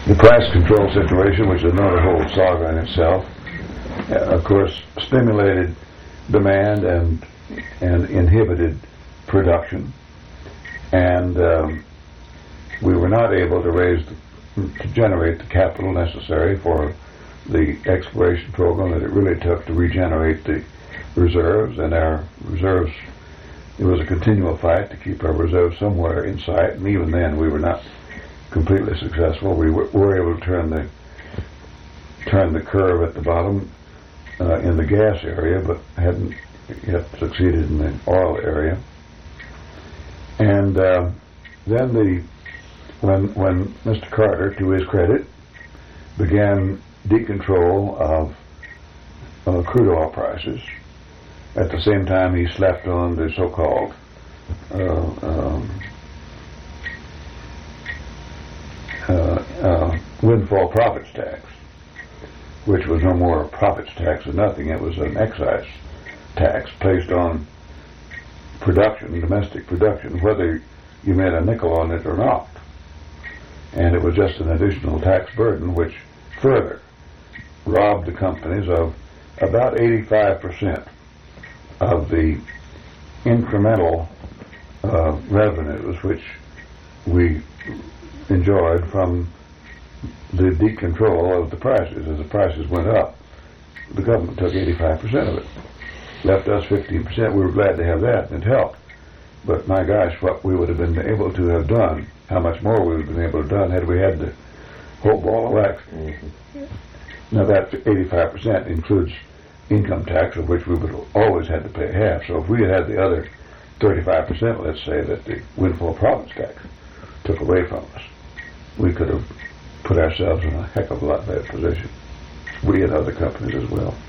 The price control situation, which is another whole saga in itself, of course, stimulated demand and inhibited production, and we were not able to generate the capital necessary for the exploration program that it really took to regenerate the reserves. And our reserves, it was a continual fight to keep our reserves somewhere in sight, and even then we were not completely successful. We were able to turn the curve at the bottom in the gas area, but hadn't yet succeeded in the oil area. And then when Mr. Carter, to his credit, began decontrol of crude oil prices, at the same time he slapped on the so-called windfall profits tax, which was no more a profits tax than nothing. It was an excise tax placed on production, domestic production, whether you made a nickel on it or not. And it was just an additional tax burden which further robbed the companies of about 85% of the incremental revenues which we enjoyed from the decontrol of the prices. As the prices went up, the government took 85% of it, left us 15%. We were glad to have that, and it helped. But my gosh, what we would have been able to have done, how much more we would have been able to have done had we had the whole ball of wax. Mm-hmm. Now that 85% includes income tax, of which we would have always had to pay half. So if we had had the other 35%, let's say, that the windfall profits tax took away from us, we could have put ourselves in a heck of a lot better position. We and other companies as well.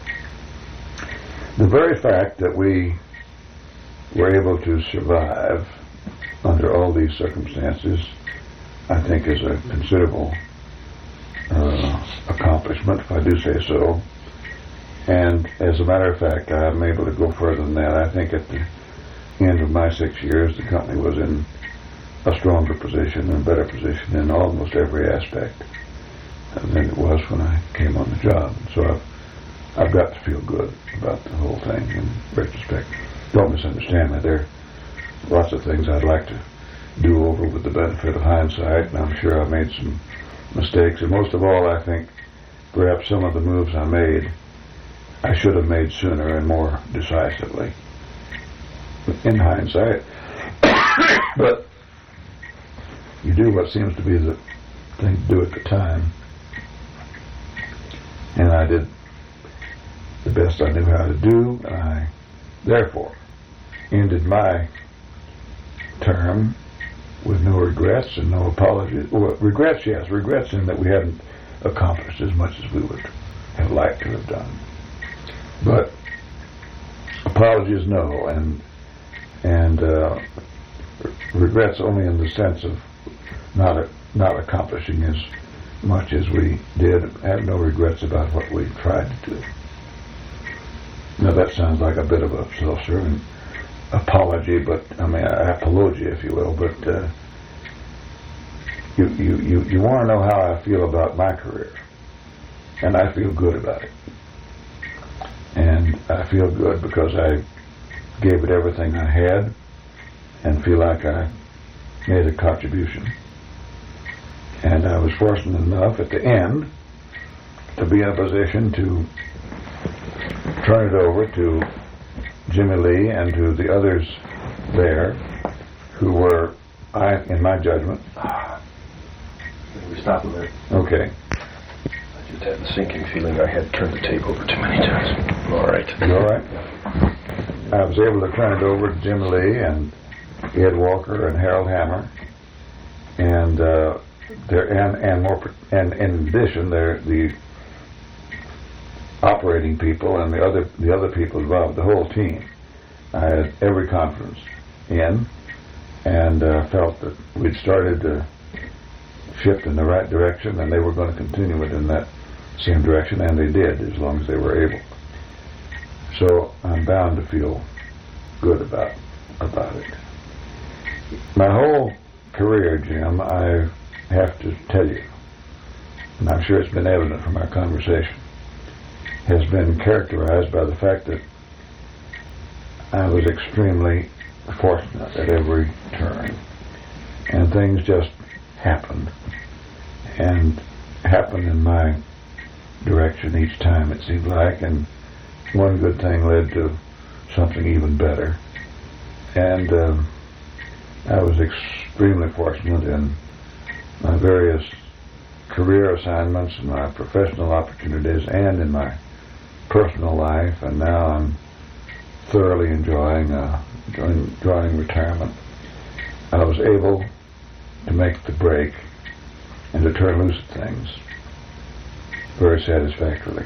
The very fact that we were able to survive under all these circumstances, I think, is a considerable accomplishment, if I do say so. And as a matter of fact, I'm able to go further than that. I think at the end of my 6 years, the company was in a stronger position and better position in almost every aspect than it was when I came on the job. So I've got to feel good about the whole thing in retrospect. Don't misunderstand me. There are lots of things I'd like to do over with the benefit of hindsight, and I'm sure I've made some mistakes. And most of all, I think perhaps some of the moves I made, I should have made sooner and more decisively in hindsight. But you do what seems to be the thing to do at the time. And I did the best I knew how to do. I, therefore, ended my term with no regrets and no apologies. Well, regrets, yes. Regrets in that we haven't accomplished as much as we would have liked to have done. But apologies, no. And regrets only in the sense of not accomplishing as much as we did. I have no regrets about what we tried to do. Now that sounds like a bit of a self-serving apology, but I mean apologia, if you will. But you want to know how I feel about my career, and I feel good about it. And I feel good because I gave it everything I had, and feel like I made a contribution. And I was fortunate enough at the end to be in a position to turn it over to Jimmy Lee and to the others there who were, in my judgment... We stop a minute. Okay. I just had the sinking feeling I had turned the tape over too many times. All right. You all right? I was able to turn it over to Jimmy Lee and Ed Walker and Harold Hammer, and in addition, the operating people and the other people involved, the whole team, I had every confidence in, and felt that we'd started to shift in the right direction, and they were going to continue it in that same direction, and they did, as long as they were able. So I'm bound to feel good about it. My whole career, Jim, I have to tell you, and I'm sure it's been evident from our conversation, has been characterized by the fact that I was extremely fortunate at every turn, and things just happened, and happened in my direction each time, it seemed like, and one good thing led to something even better. And I was extremely fortunate in my various career assignments and my professional opportunities and in my personal life, and now I'm thoroughly enjoying retirement. I was able to make the break and to turn loose at things very satisfactorily.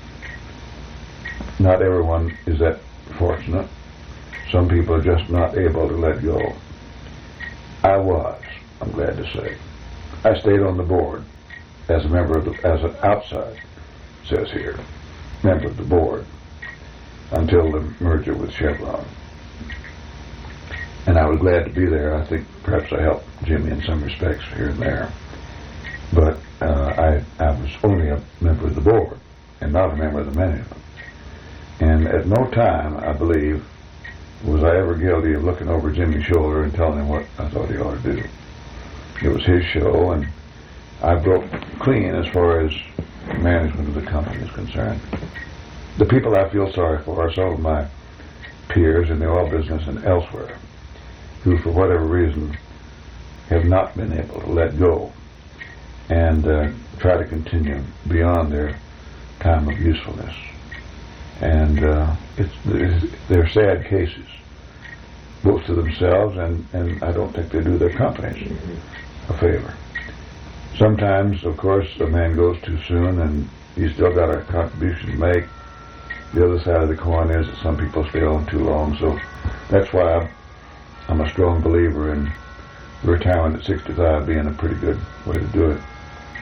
Not everyone is that fortunate. Some people are just not able to let go. I was, I'm glad to say. I stayed on the board as a member of as an outside, says here, member of the board until the merger with Chevron. And I was glad to be there. I think perhaps I helped Jimmy in some respects here and there. But I was only a member of the board and not a member of the management. And at no time, I believe, was I ever guilty of looking over Jimmy's shoulder and telling him what I thought he ought to do. It was his show, and I broke clean as far as management of the company is concerned. The people I feel sorry for are some of my peers in the oil business and elsewhere, who, for whatever reason, have not been able to let go and try to continue beyond their time of usefulness. And they're sad cases, both to themselves and I don't think they do their companies a favor. Sometimes, of course, a man goes too soon and he's still got a contribution to make. The other side of the coin is that some people stay on too long, so that's why I'm a strong believer in retirement at 65 being a pretty good way to do it.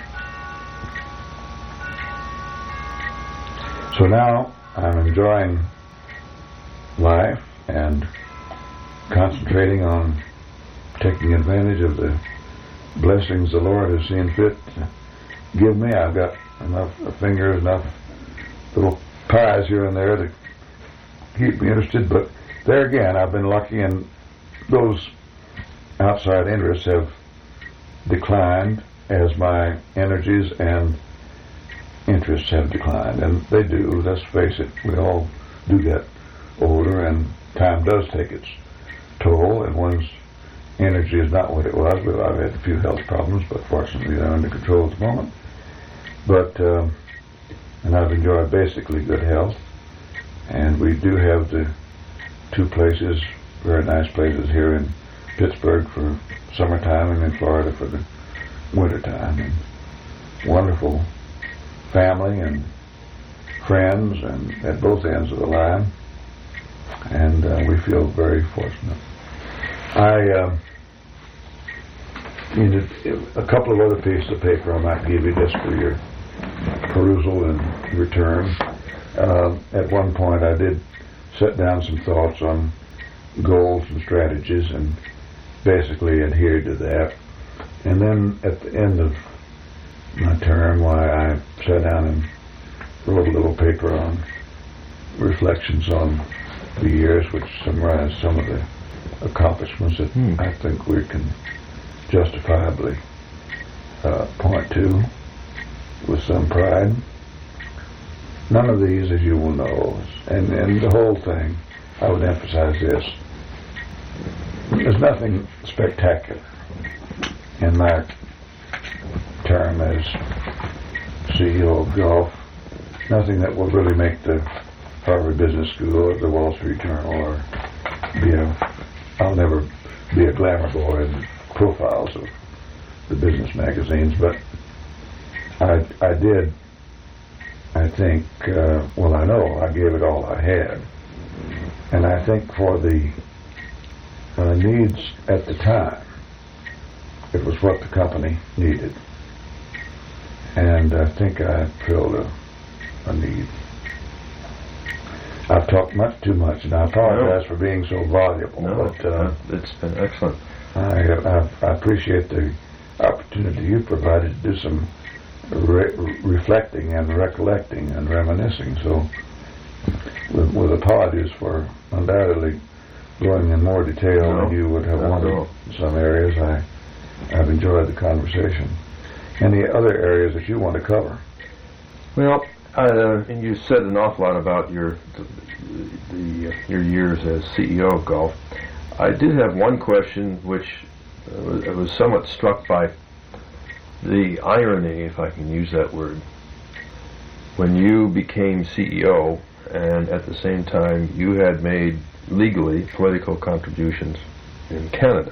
So now I'm enjoying life and concentrating on taking advantage of the blessings the Lord has seen fit to give me. I've got enough fingers, enough little pies here and there to keep me interested, but there again, I've been lucky, and those outside interests have declined as my energies and interests have declined, and they do. Let's face it, we all do get older, and time does take its toll, and one's energy is not what it was. Well, I've had a few health problems, but fortunately they're under control at the moment. But and I've enjoyed basically good health, and we do have the two places, very nice places here in Pittsburgh for summertime and in Florida for the wintertime, and wonderful family and friends and at both ends of the line, and we feel very fortunate. A couple of other pieces of paper I might give you just for your perusal and return. At one point I did set down some thoughts on goals and strategies and basically adhered to that. And then at the end of my term, I sat down and wrote a little paper on reflections on the years, which summarize some of the accomplishments that I think we can justifiably point to with some pride. None of these, as you will know, and the whole thing, I would emphasize this, there's nothing spectacular in my term as CEO of Gulf, nothing that will really make the Harvard Business School or the Wall Street Journal or I'll never be a glamour boy in profiles of the business magazines, but I did, I think, I know I gave it all I had, and I think for the needs at the time, it was what the company needed, and I think I filled a need. I've talked much too much, and I apologize for being so voluble. No, but it's been excellent. I appreciate the opportunity you provided to do some reflecting and recollecting and reminiscing. So, with apologies for undoubtedly going in more detail than you would have wanted in some areas, I've enjoyed the conversation. Any other areas that you want to cover? Well, and you said an awful lot about your years as CEO of Gulf. I did have one question, which I was somewhat struck by the irony, if I can use that word, when you became CEO, and at the same time you had made legally political contributions in Canada.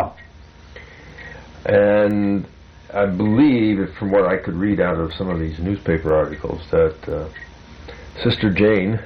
And I believe, from what I could read out of some of these newspaper articles, that Sister Jane,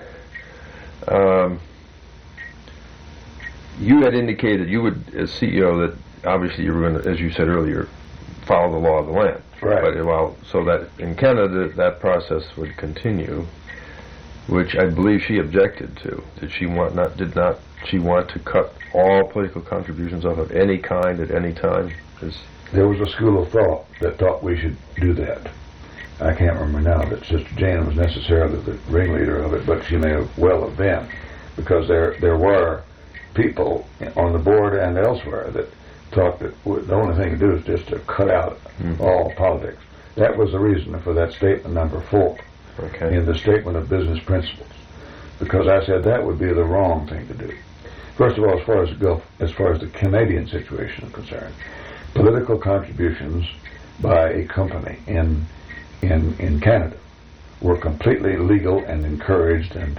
you had indicated you would, as CEO, that obviously you were going to, as you said earlier, follow the law of the land. Right. But, so that in Canada that process would continue, which I believe she objected to. Did she want to cut all political contributions off of any kind at any time? There was a school of thought that thought we should do that. I can't remember now that Sister Jane was necessarily the ringleader of it, but she may have well have been, because there were people on the board and elsewhere that thought that the only thing to do is just to cut out all politics. That was the reason for that statement number 4 in the Statement of Business Principles, because I said that would be the wrong thing to do. First of all, as far as the Canadian situation is concerned, political contributions by a company in Canada were completely legal and encouraged and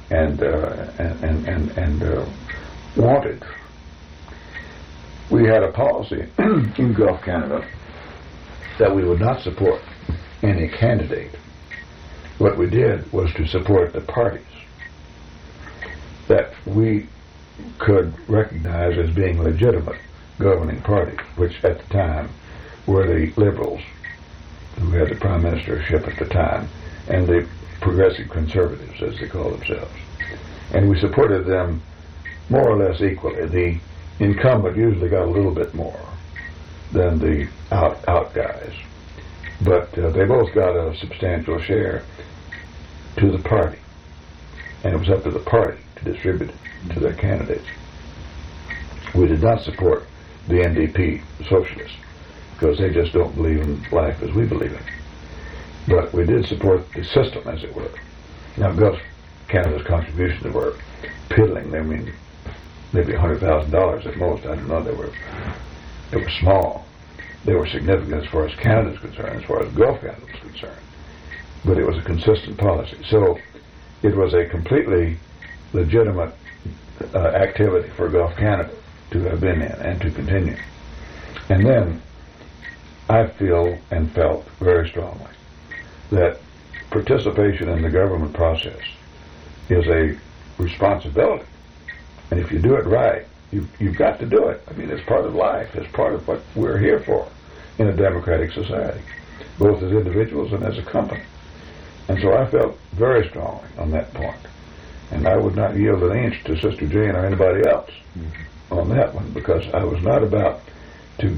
wanted. We had a policy in Gulf Canada that we would not support any candidate. What we did was to support the parties that we could recognize as being legitimate governing parties, which at the time were the Liberals, who had the prime ministership at the time, and the Progressive Conservatives, as they call themselves. And we supported them more or less equally. The incumbent usually got a little bit more than the out guys, but they both got a substantial share to the party, and it was up to the party to distribute it to their candidates. We did not support the NDP socialists, because they just don't believe in life as we believe it. But we did support the system, as it were. Now, Gulf Canada's contributions were piddling. I mean, maybe $100,000 at most. I don't know. They were small. They were significant as far as Canada's concerned, as far as Gulf Canada was concerned. But it was a consistent policy. So it was a completely legitimate activity for Gulf Canada to have been in and to continue. And then I feel and felt very strongly that participation in the government process is a responsibility. And if you do it right, you've got to do it. I mean, it's part of life. It's part of what we're here for in a democratic society, both as individuals and as a company. And so I felt very strongly on that point. And I would not yield an inch to Sister Jane or anybody else on that one, because I was not about to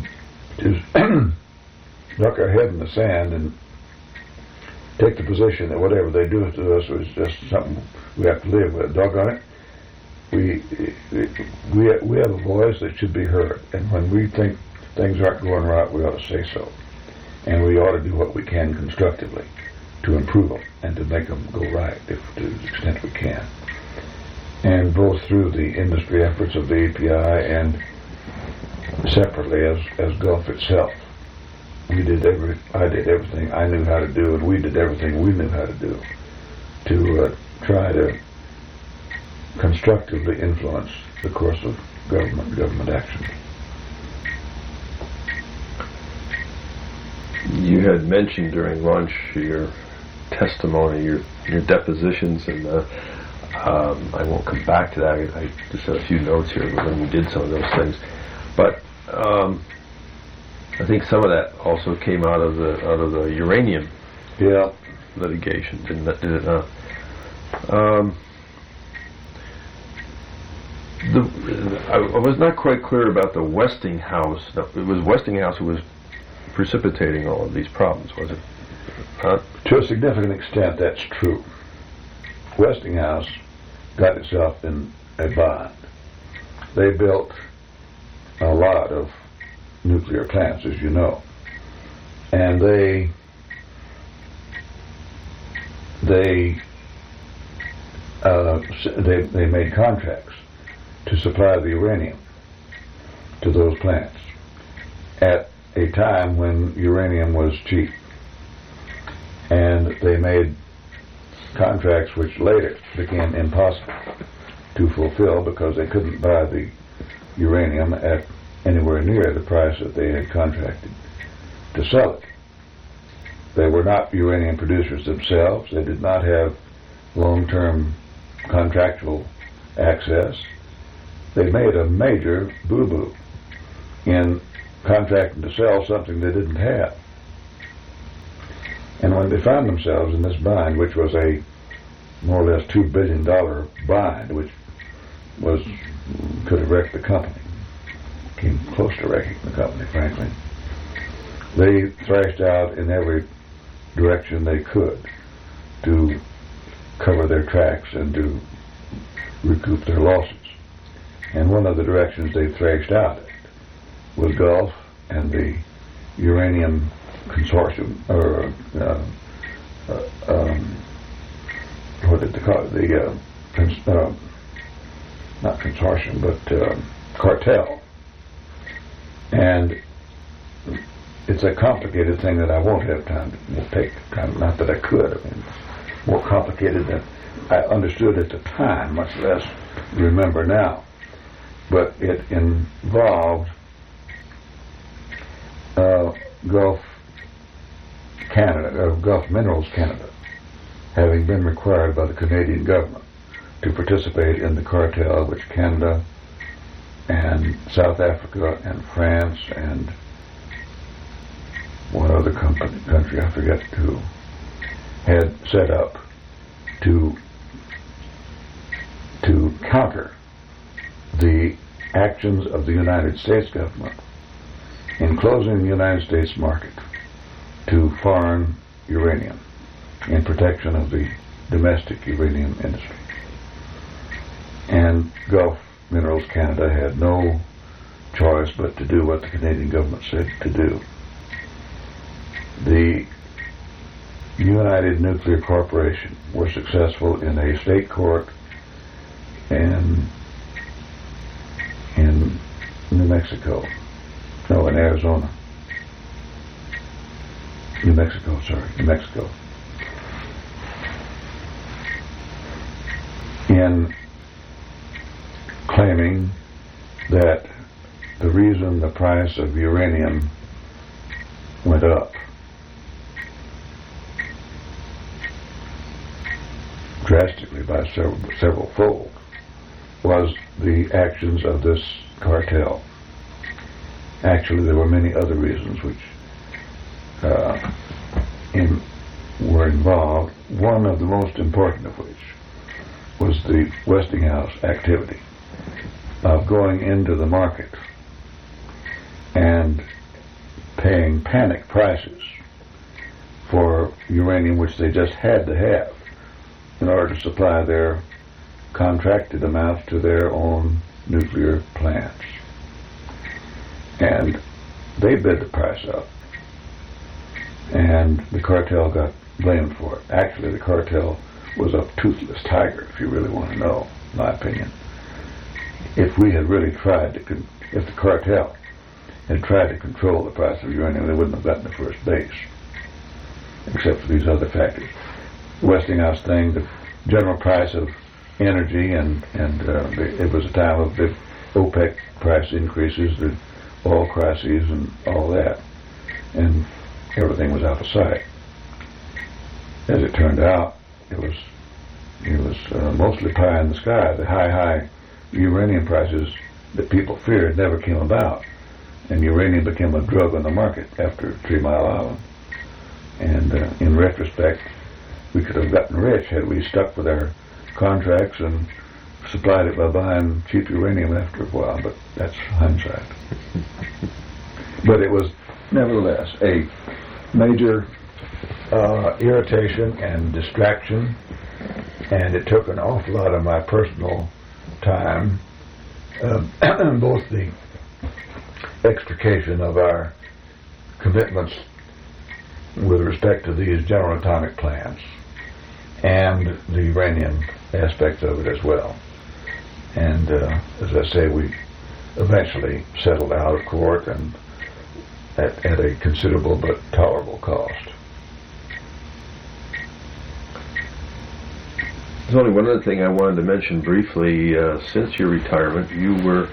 duck our head in the sand and take the position that whatever they do to us is just something we have to live with. Doggone it. We have a voice that should be heard, and when we think things aren't going right, we ought to say so, and we ought to do what we can constructively to improve them and to make them go right, to the extent we can. And both through the industry efforts of the API and separately as Gulf itself, I did everything I knew how to do, and we did everything we knew how to do to try to constructively influence the course of government action. You had mentioned during lunch your testimony, your depositions, and I won't come back to that. I just had a few notes here when you did some of those things, but I think some of that also came out of the uranium litigation, did it not? I was not quite clear about the Westinghouse. It was Westinghouse who was precipitating all of these problems, was it? Huh? To a significant extent, that's true. Westinghouse got itself in a bind. They built a lot of nuclear plants, as you know, and they made contracts to supply the uranium to those plants at a time when uranium was cheap, and they made contracts which later became impossible to fulfill because they couldn't buy the uranium at anywhere near the price that they had contracted to sell it. They were not uranium producers themselves. They did not have long-term contractual access. They made a major boo-boo in contracting to sell something they didn't have. And when they found themselves in this bind, which was a more or less $2 billion bind, which could have wrecked the company, came close to wrecking the company, frankly, they thrashed out in every direction they could to cover their tracks and to recoup their losses. And one of the directions they thrashed out was Gulf and the uranium consortium, or what did they call it? Not consortium, but cartel. And it's a complicated thing that I won't have time to take time. Not that I could. I mean, more complicated than I understood at the time, much less remember now. But it involved Gulf Minerals Canada having been required by the Canadian government to participate in the cartel which Canada and South Africa and France and one other country, I forget who, had set up to counter the actions of the United States government in closing the United States market to foreign uranium in protection of the domestic uranium industry. And Gulf Minerals Canada had no choice but to do what the Canadian government said to do. The United Nuclear Corporation were successful in a state court in New Mexico. No, in Arizona. New Mexico. In claiming that the reason the price of uranium went up drastically by several fold was the actions of this cartel. Actually, there were many other reasons which were involved, one of the most important of which was the Westinghouse activity of going into the market and paying panic prices for uranium which they just had to have in order to supply their contracted amounts to their own nuclear plants. And they bid the price up, and the cartel got blamed for it. Actually, the cartel was a toothless tiger, if you really want to know, in my opinion. If we had really tried if the cartel had tried to control the price of uranium, they wouldn't have gotten to first base, except for these other factors. The Westinghouse thing, the general price of energy, and it was a time of big OPEC price increases, the oil crises, and all that, and everything was out of sight. As it turned out, it was mostly pie in the sky. The high uranium prices that people feared never came about, and uranium became a drug on the market after 3 Mile Island. And in retrospect, we could have gotten rich had we stuck with our contracts and supplied it by buying cheap uranium after a while, but that's hindsight. But it was nevertheless a major irritation and distraction, and it took an awful lot of my personal time, both the extrication of our commitments with respect to these general atomic plants and the uranium aspects of it as well. And as I say, we eventually settled out of court and at a considerable but tolerable cost. There's only one other thing I wanted to mention briefly. Since your retirement, you were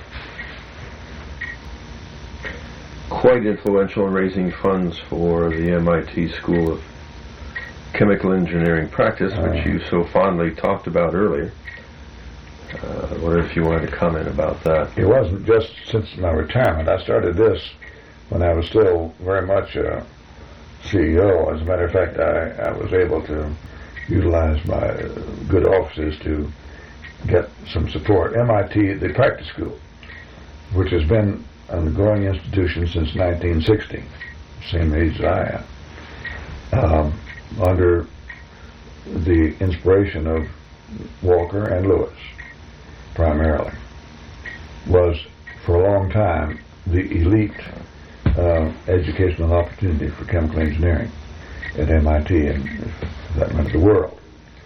quite influential in raising funds for the MIT School of Chemical Engineering Practice, which you so fondly talked about earlier. I wonder if you wanted to comment about that. It wasn't just since my retirement. I started this when I was still very much a CEO. As a matter of fact, I was able to utilize my good offices to get some support. MIT, the practice school, which has been a growing institution since 1960, same age as I am, under the inspiration of Walker and Lewis, primarily, was for a long time the elite educational opportunity for chemical engineering at MIT and, for that matter, the world.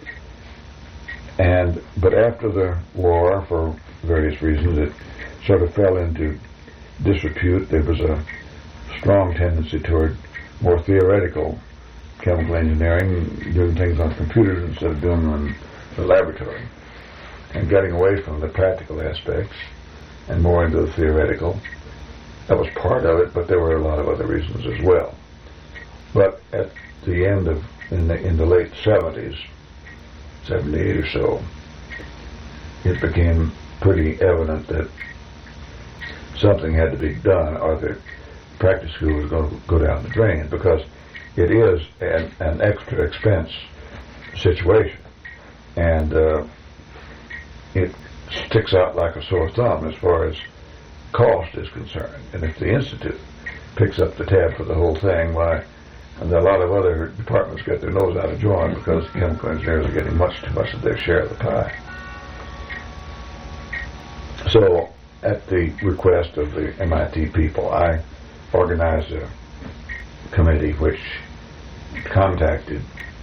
But after the war, for various reasons, it sort of fell into disrepute. There was a strong tendency toward more theoretical chemical engineering, doing things on computers instead of doing them in the laboratory, and getting away from the practical aspects and more into the theoretical. That was part of it, but there were a lot of other reasons as well. But at the end of, in the late 70s, 78 or so, it became pretty evident that something had to be done, or the practice school was going to go down the drain, because it is an extra expense situation, and it sticks out like a sore thumb as far as cost is concerned. And if the Institute picks up the tab for the whole thing, why, and a lot of other departments get their nose out of joint because chemical engineers are getting much too much of their share of the pie. So, at the request of the MIT people, I organized a committee which contacted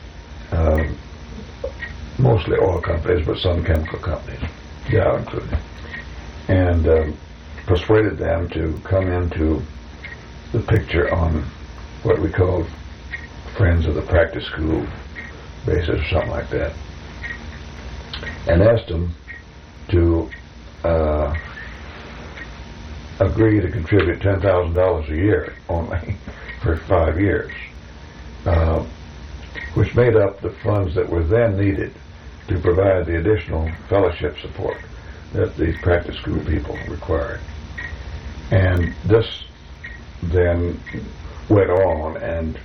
mostly oil companies, but some chemical companies, Dow included, and persuaded them to come into the picture on what we called Friends of the Practice School basis or something like that, and asked them to agree to contribute $10,000 a year only for 5 years, which made up the funds that were then needed to provide the additional fellowship support that the practice school people required. And this then went on, and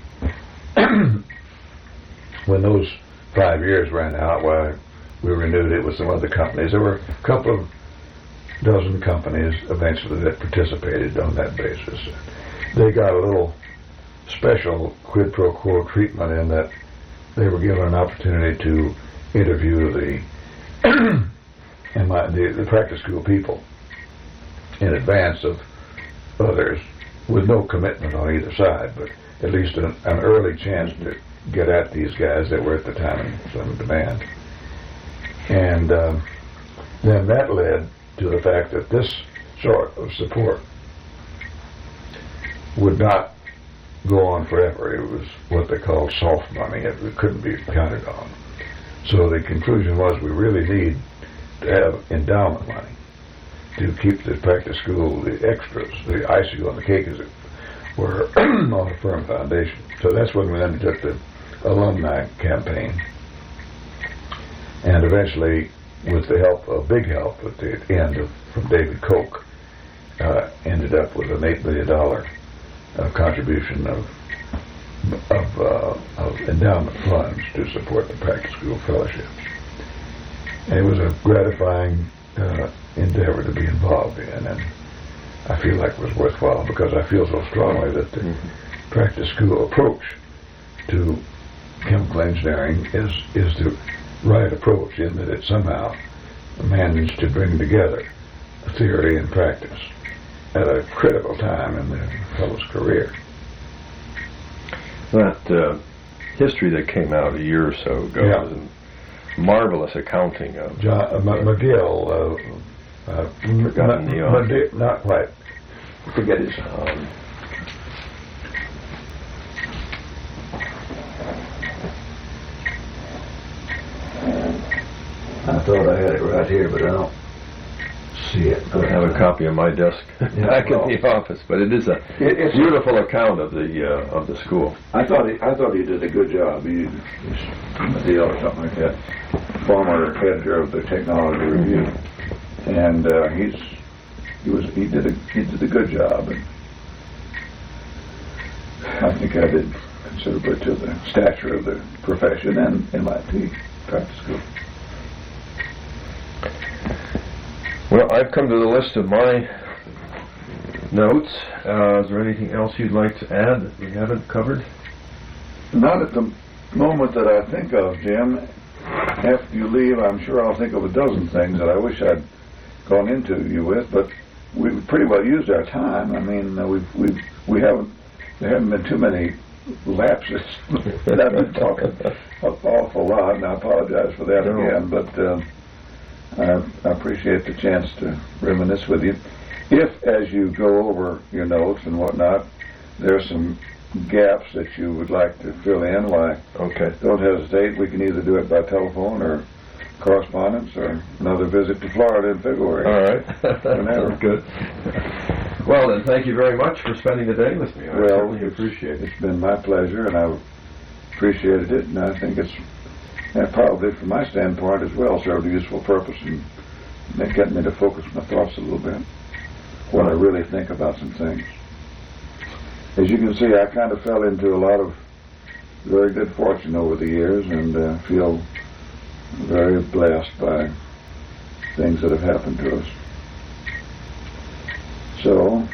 when those 5 years ran out, why, we renewed it with some other companies. There were a couple of dozen companies eventually that participated on that basis. They got a little special quid pro quo treatment in that they were given an opportunity to interview the practice school people in advance of others, with no commitment on either side, but at least an early chance to get at these guys that were at the time in some demand. And then that led to the fact that this sort of support would not go on forever. It was what they called soft money. It couldn't be counted on. So the conclusion was we really need to have endowment money to keep the practice school, the extras, the icing on the cake, as it were, on a firm foundation. So that's when we undertook the alumni campaign. And eventually, with the help, of big help at the end from David Koch, ended up with an $8 million contribution of endowment funds to support the practice school fellowships. And it was a gratifying endeavor to be involved in, and I feel like it was worthwhile because I feel so strongly that the practice school approach to chemical engineering is the right approach in that it somehow managed to bring together theory and practice at a critical time in the fellow's career. That history that came out a year or so ago was a marvelous accounting of McGill. Forgotten the author. Not quite. Forget his. I thought I had it right here, but I don't see it. I have a copy on my desk back in the office, but it is a beautiful account of the school. I thought he did a good job. He's a deal or something like that. Former editor of the Technology Review, and he did a good job, and I think I did considerably to the stature of the profession and MIT practice school. Well, I've come to the list of my notes. Is there anything else you'd like to add that we haven't covered? Not at the moment that I think of, Jim. After you leave, I'm sure I'll think of a dozen things that I wish I'd gone into you with, but we've pretty well used our time. I mean, there haven't been too many lapses that I've been talking an awful lot, and I apologize for that again, but I appreciate the chance to reminisce with you. If, as you go over your notes and whatnot, there are some gaps that you would like to fill in, why, don't hesitate. We can either do it by telephone or correspondence or another visit to Florida in February. All right. Whenever. Good. Well, then, thank you very much for spending the day with me. I certainly appreciate it. It's been my pleasure, and I appreciated it, and I think it's probably, from my standpoint as well, served a useful purpose in getting me to focus my thoughts a little bit, what I really think about some things. As you can see, I kind of fell into a lot of very good fortune over the years, and feel very blessed by things that have happened to us. So,